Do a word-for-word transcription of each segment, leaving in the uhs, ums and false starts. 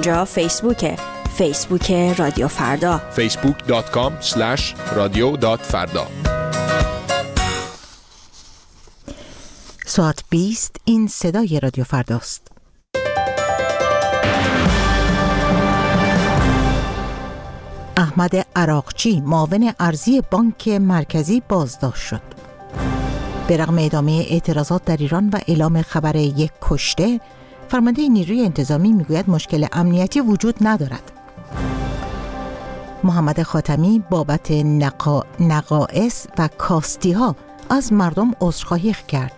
اینجا فیسبوکه، فیسبوک رادیو فردا، فیسبوک دات کام اسلش رادیو دات فردا. ساعت بیست، این صدای رادیو فرداست. احمد عراقچی معاون ارضی بانک مرکزی بازداشت شد. به رغم ادامه اعتراضات در ایران و اعلام خبر یک کشته، فرمانده نیروی انتظامی میگوید مشکل امنیتی وجود ندارد. محمد خاتمی بابت نقا... نقائص و کاستی ها از مردم عذرخواهی کرد.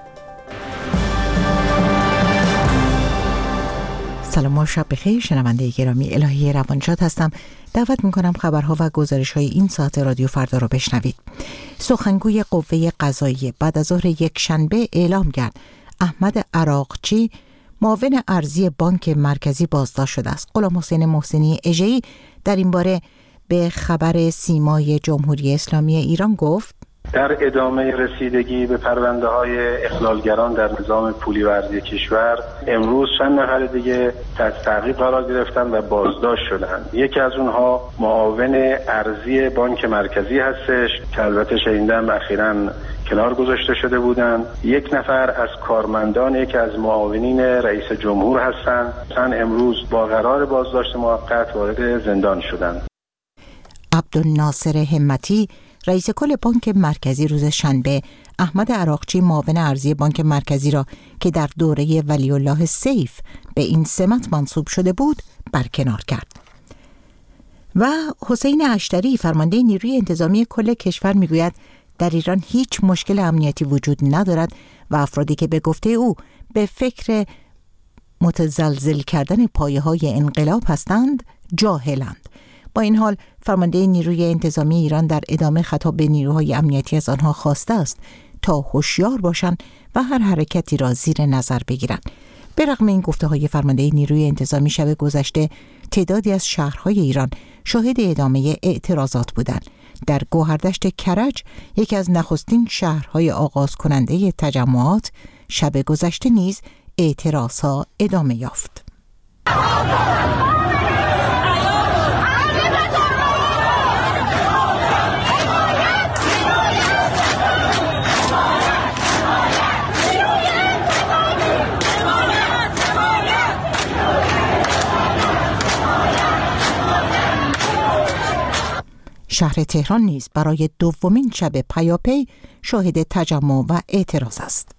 سلام و شب بخیر، شنونده گرامی، الهی روانشاد هستم. دعوت میکنم خبرها و گزارش های این ساعت رادیو فردا را بشنوید. سخنگوی قوه قضاییه بعد از ظهر یک شنبه اعلام کرد احمد عراقچی معاون ارضی بانک مرکزی بازداشت شده است. غلام حسین محسنی اژه‌ای در این باره به خبر سیمای جمهوری اسلامی ایران گفت: در ادامه رسیدگی به پرونده های اخلالگران در نظام پولی و ارزی کشور، امروز چند نفر دیگه تحت تعقیب قرار گرفتن و بازداشت شدن. یکی از اونها معاون ارضی بانک مرکزی هستش که البته شنیدم اخیراً کنار گذاشته شده بودن. یک نفر از کارمندان یکی از معاونین رئیس جمهور هستند. چند امروز با قرار بازداشت موقت وارد زندان شدند. عبدالناصر همتی رئیس کل بانک مرکزی روز شنبه احمد عراقچی معاون ارضی بانک مرکزی را که در دوره ولی الله سیف به این سمت منصوب شده بود برکنار کرد. و حسین اشتری فرمانده نیروی انتظامی کل کشور میگوید در ایران هیچ مشکل امنیتی وجود ندارد و افرادی که به گفته او به فکر متزلزل کردن پایه‌های انقلاب هستند جاهلند. با این حال فرمانده نیروی انتظامی ایران در ادامه خطاب به نیروهای امنیتی از آنها خواسته است تا هوشیار باشند و هر حرکتی را زیر نظر بگیرند. به رغم این گفته‌های فرمانده نیروی انتظامی، شب گذشته تعدادی از شهرهای ایران شاهد ادامه اعتراضات بودند. در گوهردشت کرج، یکی از نخستین شهرهای آغاز کننده تجمعات، شب گذشته نیز اعتراضها ادامه یافت. شهر تهران نیز برای دومین شب پیاپی شاهد تجمع و اعتراض است.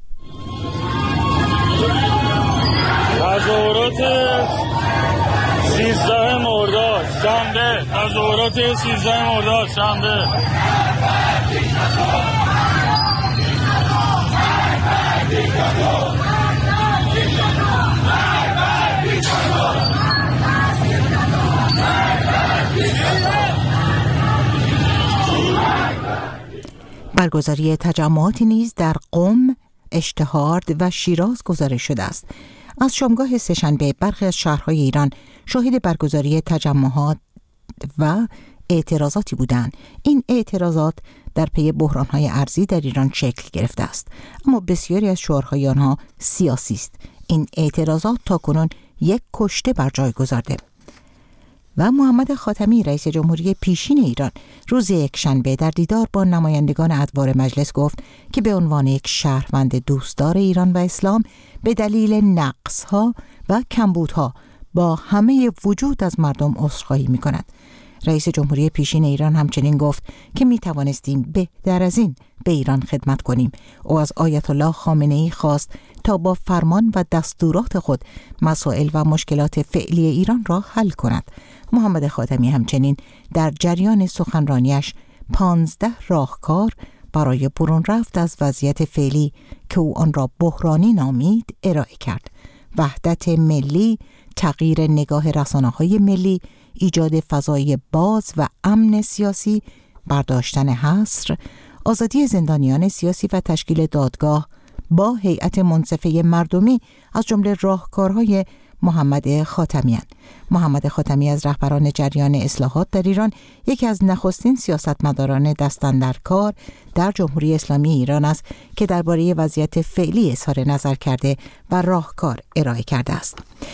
تظاهرات سیزده مرداد شنبه تظاهرات سیزده مرداد شنبه برگزاری تجمعاتی نیز در قم، اشتهارد و شیراز گزارش شده است. از شامگاه سه‌شنبه برخی از شهرهای ایران شاهد برگزاری تجمعات و اعتراضاتی بودند. این اعتراضات در پی بحران‌های ارزی در ایران شکل گرفته است، اما بسیاری از شعارهای آنها سیاسی است. این اعتراضات تاکنون یک کشته بر جای گذارده. و محمد خاتمی رئیس جمهوری پیشین ایران روز یکشنبه در دیدار با نمایندگان ادوار مجلس گفت که به عنوان یک شهروند دوستدار ایران و اسلام به دلیل نقص‌ها و کمبودها با همه وجود از مردم عذرخواهی می‌کند. رئیس جمهوری پیشین ایران همچنین گفت که می توانستیم بهتر از این به ایران خدمت کنیم. او از آیت الله خامنه‌ای خواست تا با فرمان و دستورات خود مسائل و مشکلات فعلی ایران را حل کند. محمد خاتمی همچنین در جریان سخنرانیش پانزده راهکار برای برون رفت از وضعیت فعلی که او آن را بحرانی نامید ارائه کرد. وحدت ملی، تغییر نگاه رسانه‌های ملی، ایجاد فضای باز و امن سیاسی، برداشتن حصر، آزادی زندانیان سیاسی و تشکیل دادگاه با هیئت منصفه مردمی از جمله راهکارهای محمد خاتمی‌اند. محمد خاتمی از رهبران جریان اصلاحات در ایران یکی از نخستین سیاستمداران دست‌اندرکار در جمهوری اسلامی ایران است که درباره وضعیت فعلی اظهار نظر کرده و راهکار ارائه کرده است.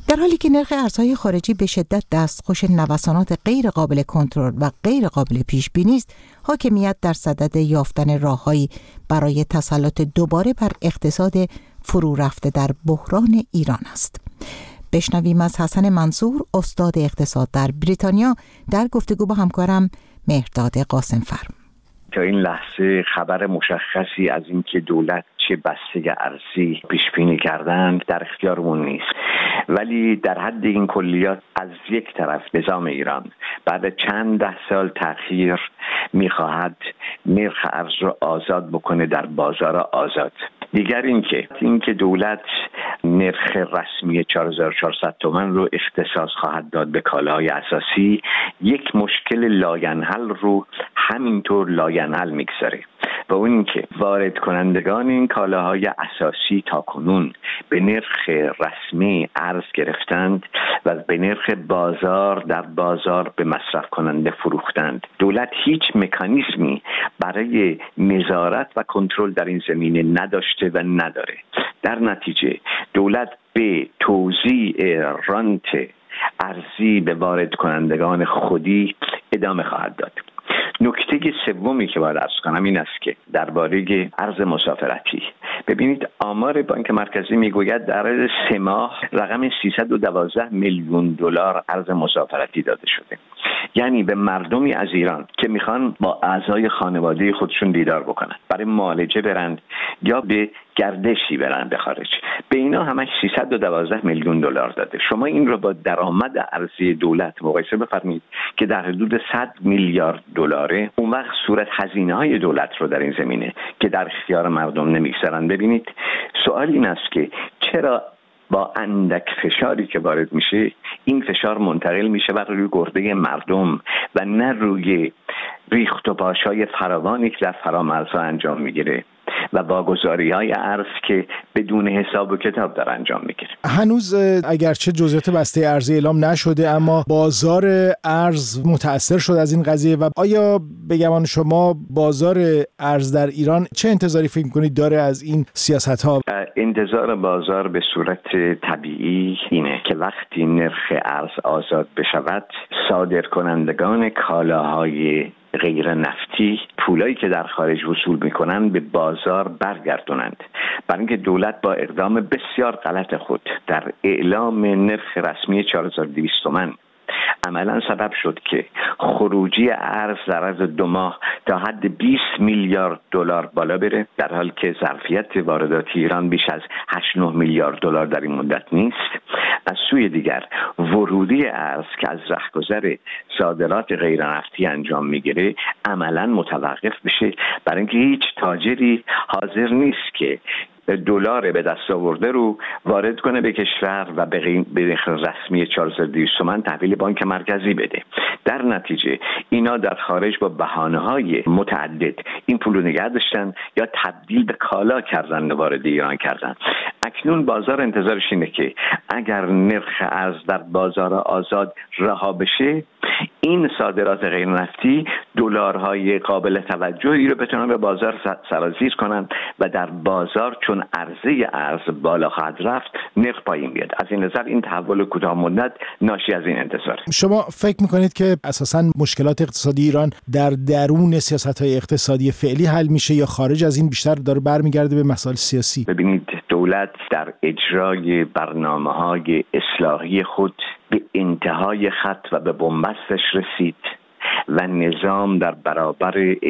در حالی که نرخ ارزهای خارجی به شدت دستخوش نوسانات غیر قابل کنترل و غیر قابل پیش بینی است، حاکمیت در صدد یافتن راههایی برای تسلط دوباره بر اقتصاد فرو رفته در بحران ایران است. بشنویم از حسن منصور، استاد اقتصاد در بریتانیا، در گفتگو با همکارم مهرداد قاسم‌فر. تا این لحظه خبر مشخصی از اینکه دولت چه بسته ارزی پیش بینی کردند در اختیارمون نیست، ولی در حد این کلیات از یک طرف نظام ایران بعد چند ده سال تأخیر میخواهد نرخ ارز رو آزاد بکنه در بازار آزاد. دیگر اینکه اینکه دولت نرخ رسمی چهار هزار و چهارصد تومان رو اختصاص خواهد داد به کالاهای اساسی، یک مشکل لاینحل رو همینطور لاینحل میگذاره و اون اینکه وارد کنندگان این کالاهای اساسی تا کنون به نرخ رسمی ارز گرفتند و به نرخ بازار در بازار به مصرف کننده فروختند. دولت هیچ مکانیزمی برای نظارت و کنترل در این زمینه نداشته و نداره. در نتیجه دولت به توزیع رانت ارزی به وارد کنندگان خودی ادامه خواهد داد. نکته سومی که باید عرض کنم این است که درباره ارز مسافرتی، ببینید آمار بانک مرکزی میگوید در عرض سه ماه رقم سیصد و دوازده میلیون دلار ارز مسافرتی داده شده. یعنی به مردمی از ایران که میخوان با اعضای خانواده خودشون دیدار بکنن، برای معالجه برند یا به گردشی برند به خارج، به اینا همش سیصد و دوازده میلیون دلار داده. شما این رو با درآمد ارزی دولت مقایسه بفرمایید که در حدود صد میلیارد دلاره، اون وقت صورت هزینه‌های دولت رو در این زمینه که در اختیار مردم نمیگذارن. ببینید سوال این است که چرا با اندک فشاری که وارد میشه این فشار منتقل میشه بر روی گرده مردم و نه روی ریخت و پاشای فراوانی که در فرامرزها انجام میگیره و واگذاری‌های ارز که بدون حساب و کتاب در انجام میگیره. هنوز اگرچه جزئیات بسته ارزی اعلام نشده، اما بازار ارز متأثر شد از این قضیه و آیا به گمان شما بازار ارز در ایران چه انتظاری فکر می‌کنید داره از این سیاست‌ها؟ انتظار بازار به صورت طبیعی اینه که وقتی نرخ ارز آزاد بشود، صادرکنندگان کالاهای غیر نفتی پولایی که در خارج وصول میکنن به بازار برگردونند، برای اینکه دولت با اقدام بسیار غلط خود در اعلام نرخ رسمی چهار هزار و دویست تومان عملا سبب شد که خروجی ارز در عرض دو ماه تا حد بیست میلیارد دلار بالا بره، در حالی که ظرفیت واردات ایران بیش از هشت نه میلیارد دلار در این مدت نیست. از سوی دیگر ورودی ارز که از رهگذر صادرات غیر نفتی انجام میگیره عملا متوقف بشه، برای اینکه هیچ تاجری حاضر نیست که دلار به دست آورده رو وارد کنه به کشور و به نرخ رسمی چهار هزار و دویست تومان تحویل بانک مرکزی بده. در نتیجه اینا در خارج با بهانه‌های متعدد این پولو نگه داشتن یا تبدیل به کالا کردن وارد ایران کردن. اکنون بازار انتظارش اینه که اگر نرخ ارز در بازار آزاد رها بشه، این صادرات غیر نفتی دلارهای قابل توجهی رو بتونن به بازار سرازیر کنن و در بازار چون عرضه ارز بالا خواهد رفت نرخ پایین بیاد. از این نظر این تحول کوتاه مدت ناشی از این انتظار. شما فکر میکنید که اساساً مشکلات اقتصادی ایران در درون سیاست‌های اقتصادی فعلی حل میشه یا خارج از این بیشتر داره برمیگرده به مسائل سیاسی؟ ببینید دولت در اجرای برنامه‌های اصلاحی خود به انتهای خط و به بنبستش رسید و نظام در برابر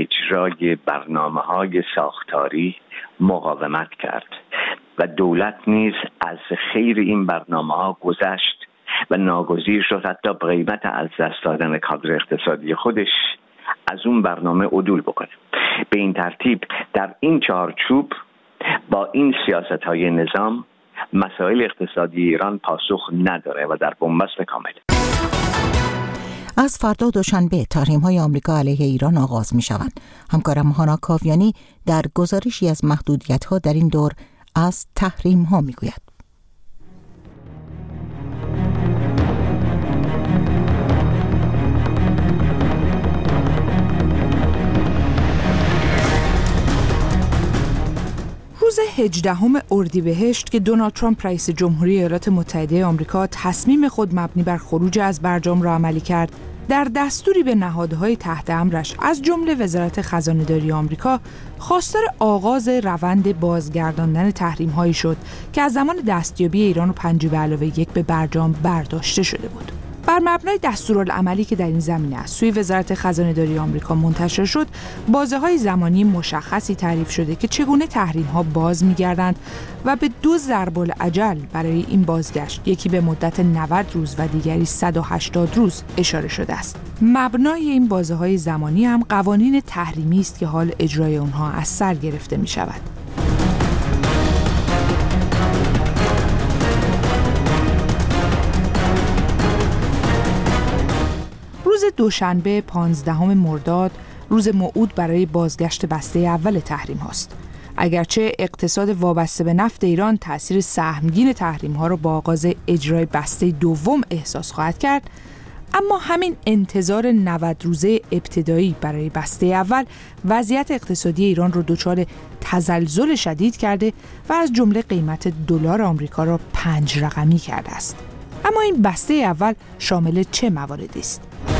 اجرای برنامه‌های ساختاری مقاومت کرد و دولت نیز از خیر این برنامه‌ها گذشت و ناگزیر شد حتی به قیمت از دست دادن کادر اقتصادی خودش از اون برنامه عدول بکنه. به این ترتیب در این چارچوب با این سیاست‌های نظام مسائل اقتصادی ایران پاسخ نداره و در بنبست کامل. از فردا دوشنبه تحریم‌های آمریکا علیه ایران آغاز می‌شوند. همکارم هانا کاویانی در گزارشی از محدودیت‌ها در این دور از تحریم‌ها می‌گوید. روز هجدهم اردیبهشت که دونالد ترامپ رئیس جمهوری ایالات متحده آمریکا تصمیم خود مبنی بر خروج از برجام را عملی کرد، در دستوری به نهادهای تحت امرش از جمله وزارت خزانه‌داری آمریکا خواستار آغاز روند بازگرداندن تحریم‌هایی شد که از زمان دستیابی ایران و پنج به علاوه یک به برجام برداشته شده بود. بر مبنای دستورالعملی که در این زمینه از سوی وزارت خزانه‌داری آمریکا منتشر شد، بازه‌های زمانی مشخصی تعریف شده که چگونه تحریم‌ها باز می‌گردند و به دو ضرب الاجل برای این بازگشت، یکی به مدت نود روز و دیگری صد و هشتاد روز اشاره شده است. مبنای این بازه‌های زمانی هم قوانین تحریمی است که حال اجرای آنها از سر گرفته می‌شود. روز دوشنبه پانزدهم مرداد روز موعود برای بازگشت بسته اول تحریم هاست. اگرچه اقتصاد وابسته به نفت ایران تأثیر سهمگین تحریم ها را با آغاز اجرای بسته دوم احساس خواهد کرد، اما همین انتظار نود روزه ابتدایی برای بسته اول وضعیت اقتصادی ایران را دچار تزلزل شدید کرده و از جمله قیمت دلار آمریکا را پنج رقمی کرده است. اما این بسته اول شامل چه مواردی است؟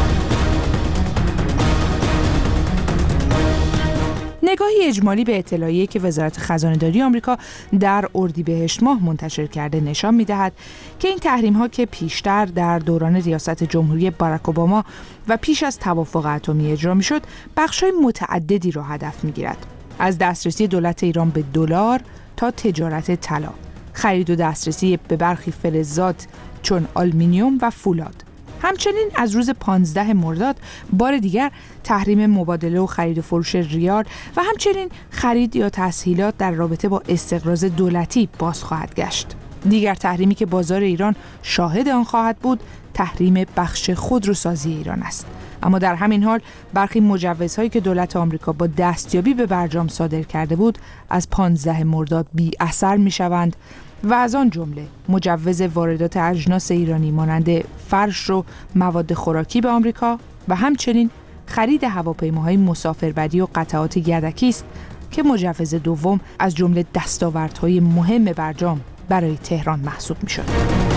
نگاهی اجمالی به اطلاعیه‌ای که وزارت خزانه‌داری آمریکا در اردیبهشت ماه منتشر کرده نشان می‌دهد که این تحریم‌ها که پیشتر در دوران ریاست جمهوری باراک اوباما و پیش از توافق اتمی اجرا می‌شد، بخش‌های متعددی را هدف می‌گیرد، از دسترسی دولت ایران به دلار تا تجارت طلا، خرید و دسترسی به برخی فلزات چون آلومینیوم و فولاد. همچنین از روز پانزده مرداد بار دیگر تحریم مبادله و خرید و فروش ریال و همچنین خرید یا تسهیلات در رابطه با استقراض دولتی باز خواهد گشت. دیگر تحریمی که بازار ایران شاهد آن خواهد بود، تحریم بخش خودروسازی ایران است. اما در همین حال برخی مجوزهایی که دولت آمریکا با دستیابی به برجام صادر کرده بود از پانزده مرداد بی اثر می شوند و از آن جمله مجوز واردات اجناس ایرانی مانند فرش و مواد خوراکی به آمریکا و همچنین خرید هواپیماهای مسافربری و قطعات یدکی است که مجوز دوم از جمله دستاوردهای مهم برجام برای تهران محسوب می‌شد.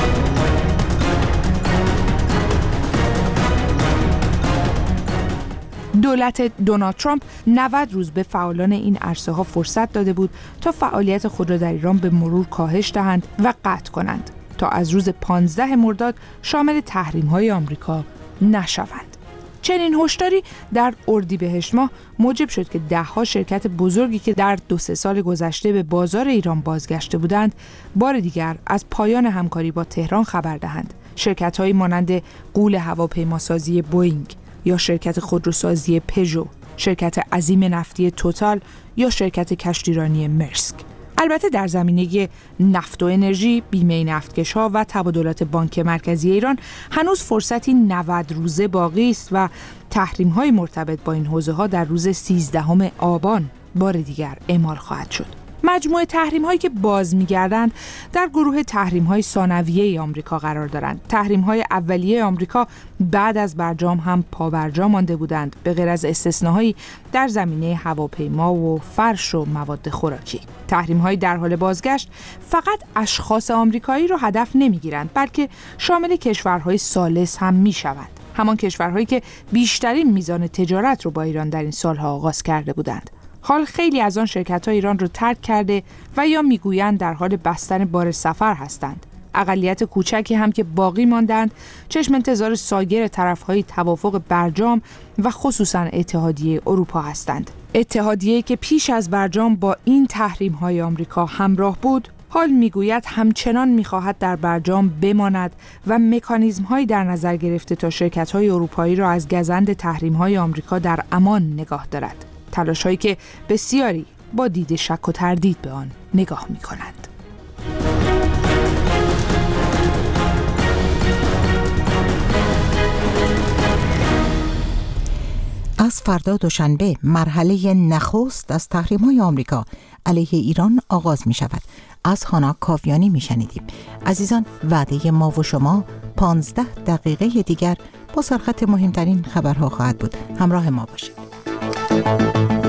دولت دونالد ترامپ نود روز به فعالان این عرصه‌ها فرصت داده بود تا فعالیت خود را در ایران به مرور کاهش دهند و قطع کنند تا از روز پانزده مرداد شامل تحریم‌های آمریکا نشوند. چنین هشداری در اردیبهشت ماه موجب شد که ده‌ها شرکت بزرگی که در دو سه سال گذشته به بازار ایران بازگشته بودند، بار دیگر از پایان همکاری با تهران خبر دهند. شرکت‌هایی مانند غول هواپیماسازی بوئینگ یا شرکت خودروسازی پژو، شرکت عظیم نفتی توتال یا شرکت کشتیرانی مرسک. البته در زمینه نفت و انرژی، بیمه نفتکش‌ها و تبادلات بانک مرکزی ایران هنوز فرصتی نود روزه باقی است و تحریم‌های مرتبط با این حوزه‌ها در روز سیزدهم آبان بار دیگر اعمال خواهد شد. مجموعه تحریم‌هایی که باز می‌گردند در گروه تحریم‌های ثانویه آمریکا قرار دارند. تحریم‌های اولیه آمریکا بعد از برجام هم پابرجا مانده بودند، به غیر از استثناهایی در زمینه هواپیما و فرش و مواد خوراکی. تحریم‌های در حال بازگشت فقط اشخاص آمریکایی را هدف نمی‌گیرند، بلکه شامل کشورهای ثالث هم می‌شوند. همان کشورهایی که بیشترین میزان تجارت رو با ایران در این سال‌ها آغاز کرده بودند. حال خیلی از آن شرکت‌ها ایران را ترک کرده و یا میگویند در حال بستن بار سفر هستند. اقلیت کوچکی هم که باقی ماندند چشم انتظار سایر طرف‌های توافق برجام و خصوصاً اتحادیه اروپا هستند. اتحادیه‌ای که پیش از برجام با این تحریم‌های آمریکا همراه بود، حال میگوید همچنان می‌خواهد در برجام بماند و مکانیزم‌هایی در نظر گرفته تا شرکت‌های اروپایی را از گزند تحریم‌های آمریکا در امان نگاه دارد. تلاش‌هایی که بسیاری با دید شک و تردید به آن نگاه می‌کنند. از فردا دوشنبه مرحله نخست از تحریم‌های آمریکا علیه ایران آغاز می‌شود. از هانا کاویانی می‌شنیدیم. عزیزان، وعده ما و شما پانزده دقیقه دیگر با سرخط مهمترین خبرها خواهد بود. همراه ما باشید.